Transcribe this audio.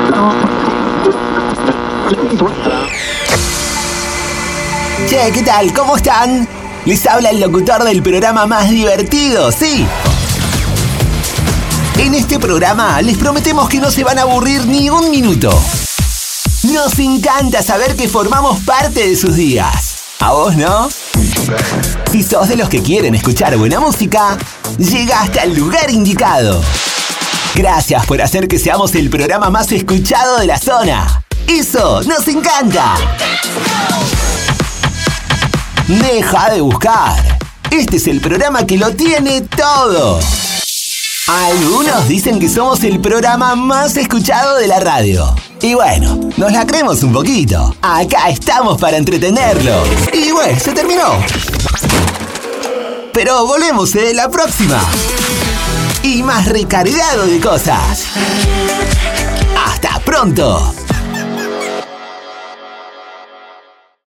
Che, ¿qué tal? ¿Cómo están? Les habla el locutor del programa más divertido, ¿sí? En este programa les prometemos que no se van a aburrir ni un minuto. Nos encanta saber que formamos parte de sus días. ¿A vos no? Si sos de los que quieren escuchar buena música, llegaste al lugar indicado. Gracias por hacer que seamos el programa más escuchado de la zona. ¡Eso nos encanta! Deja de buscar. Este es el programa que lo tiene todo. Algunos dicen que somos el programa más escuchado de la radio. Y bueno, nos la creemos un poquito. Acá estamos para entretenerlo. Y bueno, se terminó. Pero volvemos la próxima. Y más recargado de cosas. ¡Hasta pronto!